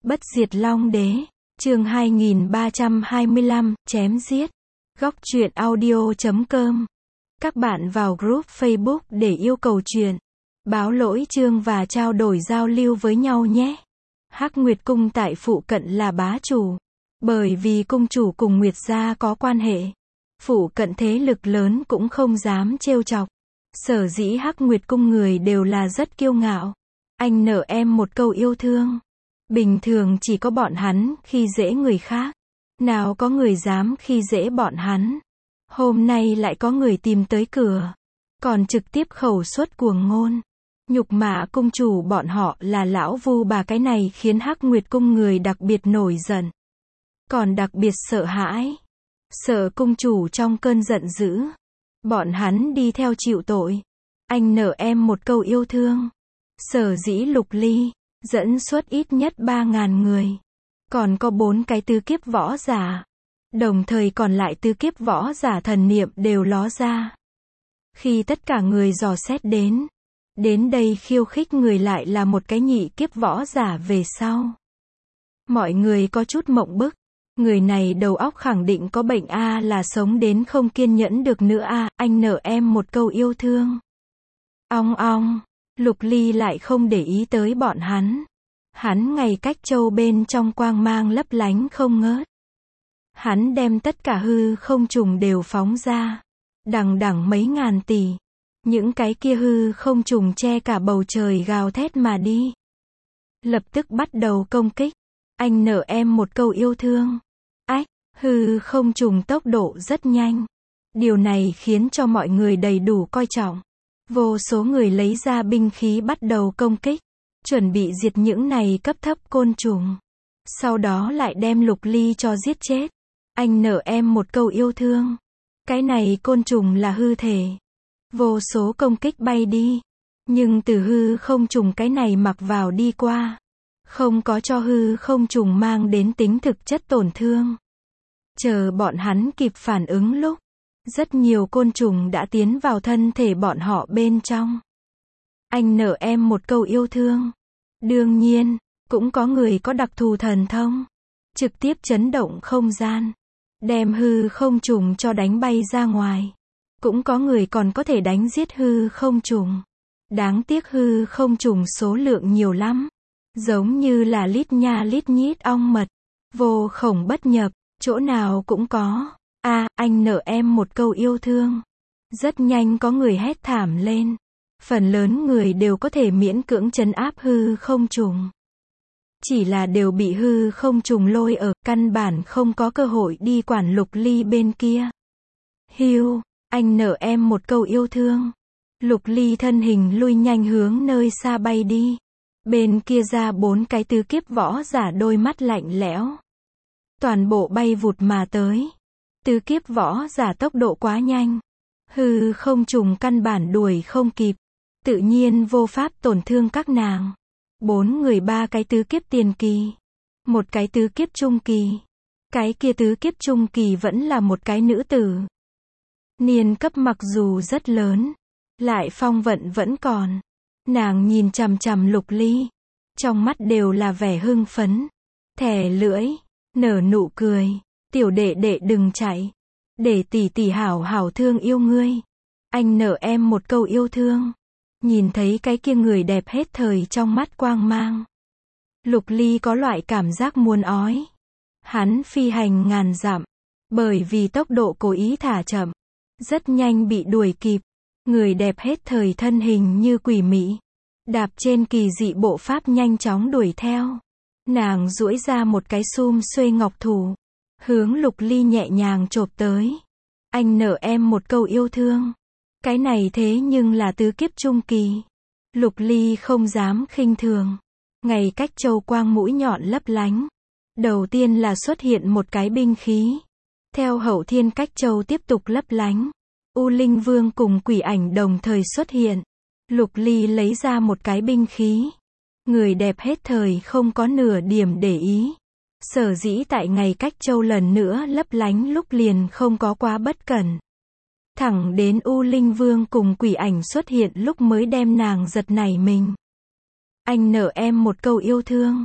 Bất diệt Long Đế, chương 2325, chém giết. Góc truyện audio.com. Các bạn vào group Facebook để yêu cầu truyện, báo lỗi chương và trao đổi giao lưu với nhau nhé. Hắc Nguyệt Cung tại phụ cận là bá chủ. Bởi vì cung chủ cùng Nguyệt gia có quan hệ, phụ cận thế lực lớn cũng không dám trêu chọc. Sở dĩ Hắc Nguyệt Cung người đều là rất kiêu ngạo. Anh nợ em một câu yêu thương. Bình thường chỉ có bọn hắn khi dễ người khác, nào có người dám khi dễ bọn hắn. Hôm nay lại có người tìm tới cửa, còn trực tiếp khẩu suất cuồng ngôn, nhục mạ cung chủ bọn họ là lão Vu bà. Cái này khiến Hắc Nguyệt Cung người đặc biệt nổi giận, còn đặc biệt sợ hãi, sợ cung chủ trong cơn giận dữ, bọn hắn đi theo chịu tội. Anh nợ em một câu yêu thương. Sở dĩ Lục Ly dẫn xuất ít nhất 3.000 người, còn có 4 cái tứ kiếp võ giả, đồng thời còn lại tứ kiếp võ giả thần niệm đều ló ra. Khi tất cả người dò xét đến đây khiêu khích người lại là một cái nhị kiếp võ giả về sau. Mọi người có chút mộng bức, người này đầu óc khẳng định có bệnh a, là sống đến không kiên nhẫn được nữa a. Anh nợ em một câu yêu thương. Ong ong. Lục Ly lại không để ý tới bọn hắn. Hắn ngày cách châu bên trong quang mang lấp lánh không ngớt. Hắn đem tất cả hư không trùng đều phóng ra. Đằng đằng mấy ngàn tỷ. Những cái kia hư không trùng che cả bầu trời gào thét mà đi. Lập tức bắt đầu công kích. Anh nợ em một câu yêu thương. Ách, hư không trùng tốc độ rất nhanh. Điều này khiến cho mọi người đầy đủ coi trọng. Vô số người lấy ra binh khí bắt đầu công kích, chuẩn bị diệt những này cấp thấp côn trùng. Sau đó lại đem Lục Ly cho giết chết. Anh nợ em một câu yêu thương. Cái này côn trùng là hư thể. Vô số công kích bay đi. Nhưng từ hư không trùng cái này mặc vào đi qua. Không có cho hư không trùng mang đến tính thực chất tổn thương. Chờ bọn hắn kịp phản ứng lúc, rất nhiều côn trùng đã tiến vào thân thể bọn họ bên trong. Anh nợ em một câu yêu thương. Đương nhiên, cũng có người có đặc thù thần thông, trực tiếp chấn động không gian, đem hư không trùng cho đánh bay ra ngoài. Cũng có người còn có thể đánh giết hư không trùng. Đáng tiếc hư không trùng số lượng nhiều lắm, giống như là lít nha lít nhít ong mật, vô khổng bất nhập, chỗ nào cũng có. Anh nợ em một câu yêu thương. Rất nhanh có người hét thảm lên. Phần lớn người đều có thể miễn cưỡng trấn áp hư không trùng. Chỉ là đều bị hư không trùng lôi ở, căn bản không có cơ hội đi quản Lục Ly bên kia. Hiu, anh nợ em một câu yêu thương. Lục Ly thân hình lui nhanh hướng nơi xa bay đi. Bên kia ra 4 cái tứ kiếp võ giả đôi mắt lạnh lẽo. Toàn bộ bay vụt mà tới. Tứ kiếp võ giả tốc độ quá nhanh. Hư không trùng căn bản đuổi không kịp. Tự nhiên vô pháp tổn thương các nàng. 4 người 3 cái tứ kiếp tiền kỳ. 1 cái tứ kiếp trung kỳ. Cái kia tứ kiếp trung kỳ vẫn là một cái nữ tử. Niên cấp mặc dù rất lớn, lại phong vận vẫn còn. Nàng nhìn chằm chằm Lục Ly. Trong mắt đều là vẻ hưng phấn. Thè lưỡi, nở nụ cười. Tiểu đệ đệ đừng chạy. Để tỷ tỷ hảo hảo thương yêu ngươi. Anh nợ em một câu yêu thương. Nhìn thấy cái kia người đẹp hết thời trong mắt quang mang. Lục Ly có loại cảm giác muốn ói. Hắn phi hành ngàn dặm. Bởi vì tốc độ cố ý thả chậm. Rất nhanh bị đuổi kịp. Người đẹp hết thời thân hình như quỷ mị. Đạp trên kỳ dị bộ pháp nhanh chóng đuổi theo. Nàng duỗi ra một cái sum xuê ngọc thủ. Hướng Lục Ly nhẹ nhàng chộp tới. Anh nợ em một câu yêu thương. Cái này thế nhưng là tứ kiếp trung kỳ. Lục Ly không dám khinh thường. Ngày cách châu quang mũi nhọn lấp lánh. Đầu tiên là xuất hiện một cái binh khí. Theo hậu thiên cách châu tiếp tục lấp lánh. U Linh Vương cùng quỷ ảnh đồng thời xuất hiện. Lục Ly lấy ra một cái binh khí. Người đẹp hết thời không có nửa điểm để ý. Sở dĩ tại ngày cách châu lần nữa lấp lánh lúc liền không có quá bất cẩn. Thẳng đến U Linh Vương cùng quỷ ảnh xuất hiện lúc mới đem nàng giật nảy mình. Anh nợ em một câu yêu thương.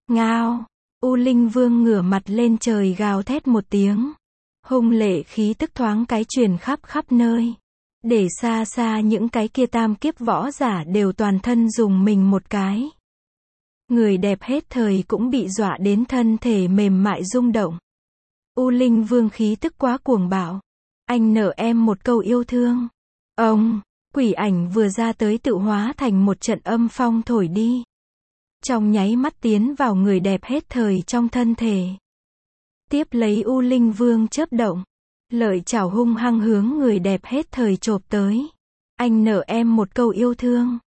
Ngao. U Linh Vương ngửa mặt lên trời gào thét một tiếng. Hung lệ khí tức thoáng cái truyền khắp khắp nơi. Để xa xa những cái kia tam kiếp võ giả đều toàn thân dùng mình một cái. Người đẹp hết thời cũng bị dọa đến thân thể mềm mại rung động. U Linh Vương khí tức quá cuồng bạo. Anh nợ em một câu yêu thương. Ông, quỷ ảnh vừa ra tới tự hóa thành một trận âm phong thổi đi. Trong nháy mắt tiến vào người đẹp hết thời trong thân thể. Tiếp lấy U Linh Vương chớp động. Lợi chảo hung hăng hướng người đẹp hết thời chộp tới. Anh nợ em một câu yêu thương.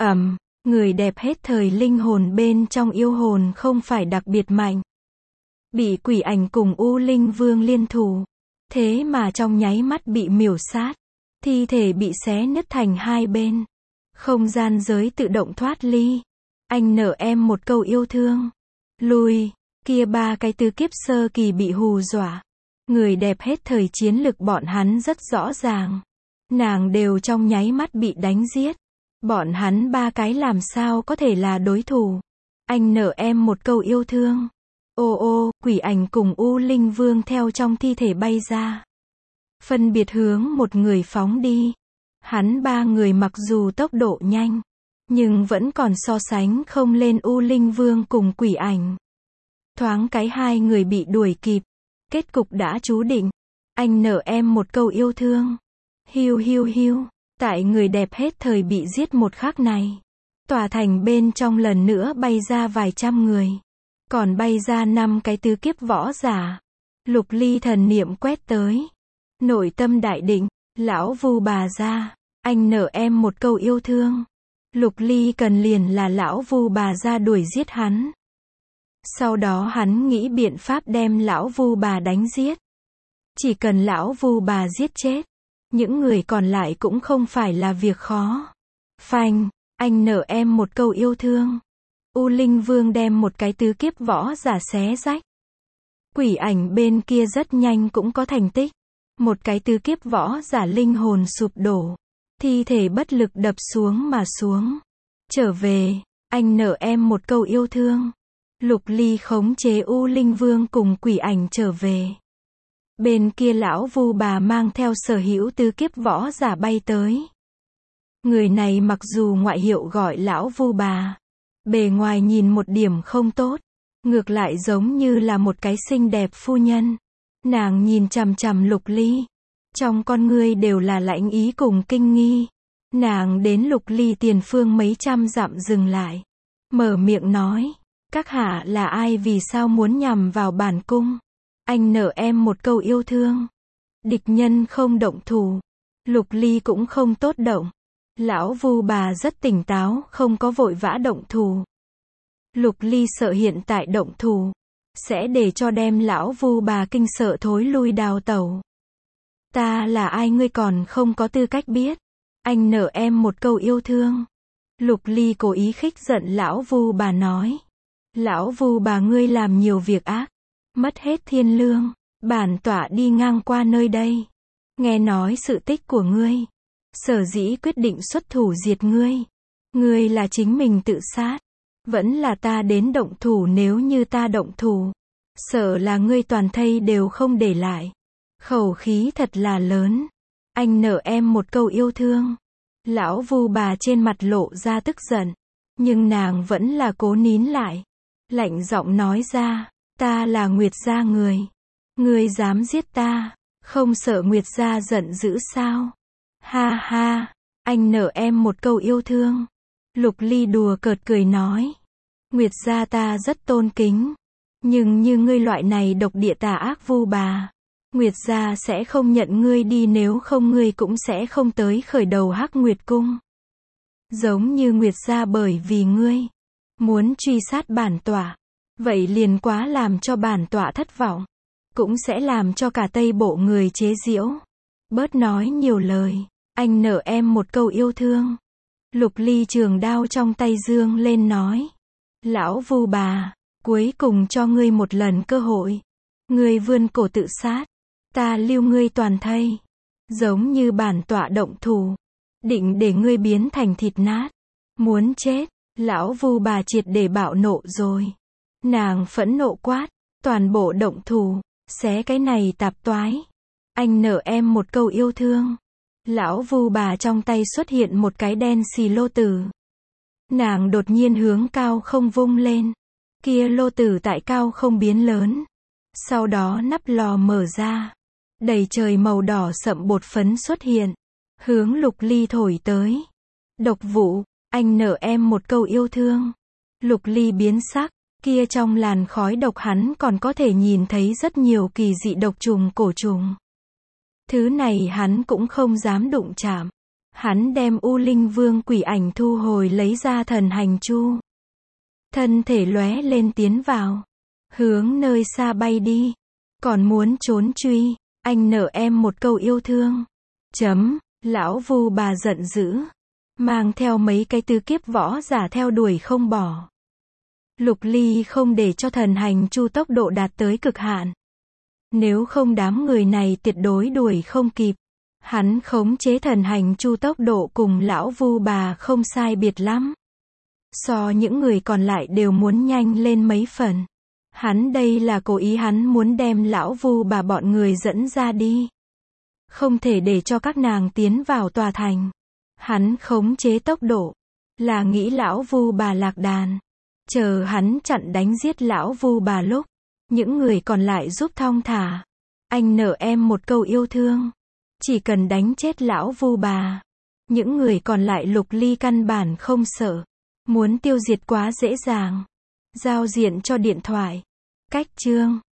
Người đẹp hết thời linh hồn bên trong yêu hồn không phải đặc biệt mạnh. Bị quỷ ảnh cùng U Linh Vương liên thủ. Thế mà trong nháy mắt bị miểu sát. Thi thể bị xé nứt thành hai bên. Không gian giới tự động thoát ly. Anh nợ em một câu yêu thương. Lùi. Kia ba cái tứ kiếp sơ kỳ bị hù dọa. Người đẹp hết thời chiến lực bọn hắn rất rõ ràng. Nàng đều trong nháy mắt bị đánh giết. Bọn hắn ba cái làm sao có thể là đối thủ. Anh nợ em một câu yêu thương. Ô ô, quỷ ảnh cùng U Linh Vương theo trong thi thể bay ra. Phân biệt hướng một người phóng đi. Hắn ba người mặc dù tốc độ nhanh, nhưng vẫn còn so sánh không lên U Linh Vương cùng quỷ ảnh. Thoáng cái hai người bị đuổi kịp. Kết cục đã chú định. Anh nợ em một câu yêu thương. Hiu hiu hiu. Tại người đẹp hết thời bị giết một khắc này. Tòa thành bên trong lần nữa bay ra vài trăm người. Còn bay ra 5 cái tứ kiếp võ giả. Lục Ly thần niệm quét tới. Nội tâm đại định. Lão Vu bà ra. Anh nợ em một câu yêu thương. Lục Ly cần liền là lão Vu bà ra đuổi giết hắn. Sau đó hắn nghĩ biện pháp đem lão Vu bà đánh giết. Chỉ cần lão Vu bà giết chết, những người còn lại cũng không phải là việc khó. Phanh, anh nợ em một câu yêu thương. U Linh Vương đem một cái tứ kiếp võ giả xé rách. Quỷ ảnh bên kia rất nhanh cũng có thành tích. Một cái tứ kiếp võ giả linh hồn sụp đổ. Thi thể bất lực đập xuống mà xuống. Trở về, anh nợ em một câu yêu thương. Lục Ly khống chế U Linh Vương cùng quỷ ảnh trở về. Bên kia lão Vu bà mang theo sở hữu tứ kiếp võ giả bay tới. Người này mặc dù ngoại hiệu gọi lão Vu bà, bề ngoài nhìn một điểm không tốt, ngược lại giống như là một cái xinh đẹp phu nhân. Nàng nhìn chằm chằm Lục Ly, trong con ngươi đều là lãnh ý cùng kinh nghi. Nàng đến Lục Ly tiền phương mấy trăm dặm dừng lại, mở miệng nói, các hạ là ai, vì sao muốn nhằm vào bản cung? Anh nợ em một câu yêu thương. Địch nhân không động thủ, Lục Ly cũng không tốt động. Lão Vu bà rất tỉnh táo, không có vội vã động thủ. Lục Ly sợ hiện tại động thủ sẽ để cho đem lão Vu bà kinh sợ thối lui đào tẩu. Ta là ai ngươi còn không có tư cách biết. Anh nợ em một câu yêu thương. Lục Ly cố ý khích giận lão Vu bà nói. Lão Vu bà ngươi làm nhiều việc ác, mất hết thiên lương. Bản tọa đi ngang qua nơi đây, nghe nói sự tích của ngươi, sở dĩ quyết định xuất thủ diệt ngươi. Ngươi là chính mình tự sát, vẫn là ta đến động thủ? Nếu như ta động thủ, sợ là ngươi toàn thây đều không để lại. Khẩu khí thật là lớn. Anh nợ em một câu yêu thương. Lão Vu bà trên mặt lộ ra tức giận, nhưng nàng vẫn là cố nín lại. Lạnh giọng nói ra, ta là Nguyệt gia người. Ngươi dám giết ta, không sợ Nguyệt gia giận dữ sao? Ha ha, anh nợ em một câu yêu thương. Lục Ly đùa cợt cười nói, Nguyệt gia ta rất tôn kính, nhưng như ngươi loại này độc địa tà ác Vu bà, Nguyệt gia sẽ không nhận ngươi đi, nếu không ngươi cũng sẽ không tới khởi đầu Hắc Nguyệt cung. Giống như Nguyệt gia bởi vì ngươi muốn truy sát bản tọa, vậy liền quá làm cho bản tọa thất vọng, cũng sẽ làm cho cả Tây Bộ người chế giễu. Bớt nói nhiều lời, anh nợ em một câu yêu thương. Lục Ly trường đao trong tay dương lên nói, lão Vu bà, cuối cùng cho ngươi một lần cơ hội. Ngươi vươn cổ tự sát, ta lưu ngươi toàn thây. Giống như bản tọa động thủ, định để ngươi biến thành thịt nát. Muốn chết. Lão Vu bà triệt để bạo nộ rồi. Nàng phẫn nộ quát, toàn bộ động thủ, xé cái này tạp toái. Anh nợ em một câu yêu thương. Lão Vu bà trong tay xuất hiện một cái đen xì lô tử. Nàng đột nhiên hướng cao không vung lên. Kia lô tử tại cao không biến lớn. Sau đó nắp lò mở ra. Đầy trời màu đỏ sậm bột phấn xuất hiện. Hướng Lục Ly thổi tới. Độc vụ, anh nợ em một câu yêu thương. Lục Ly biến sắc. Kia trong làn khói độc hắn còn có thể nhìn thấy rất nhiều kỳ dị độc trùng cổ trùng. Thứ này hắn cũng không dám đụng chạm. Hắn đem U Linh Vương quỷ ảnh thu hồi lấy ra thần hành chu. Thân thể lóe lên tiến vào. Hướng nơi xa bay đi. Còn muốn trốn truy. Anh nợ em một câu yêu thương. Lão Vu bà giận dữ. Mang theo mấy cái tứ kiếp võ giả theo đuổi không bỏ. Lục Ly không để cho thần hành chu tốc độ đạt tới cực hạn. Nếu không đám người này tuyệt đối đuổi không kịp. Hắn khống chế thần hành chu tốc độ cùng lão Vu bà không sai biệt lắm. So những người còn lại đều muốn nhanh lên mấy phần. Hắn đây là cố ý, hắn muốn đem lão Vu bà bọn người dẫn ra đi. Không thể để cho các nàng tiến vào tòa thành. Hắn khống chế tốc độ. Là nghĩ lão Vu bà lạc đàn. Chờ hắn chặn đánh giết lão Vu bà lúc. Những người còn lại giúp thong thả. Anh nợ em một câu yêu thương. Chỉ cần đánh chết lão Vu bà. Những người còn lại Lục Ly căn bản không sợ. Muốn tiêu diệt quá dễ dàng. Giao diện cho điện thoại. Cách chương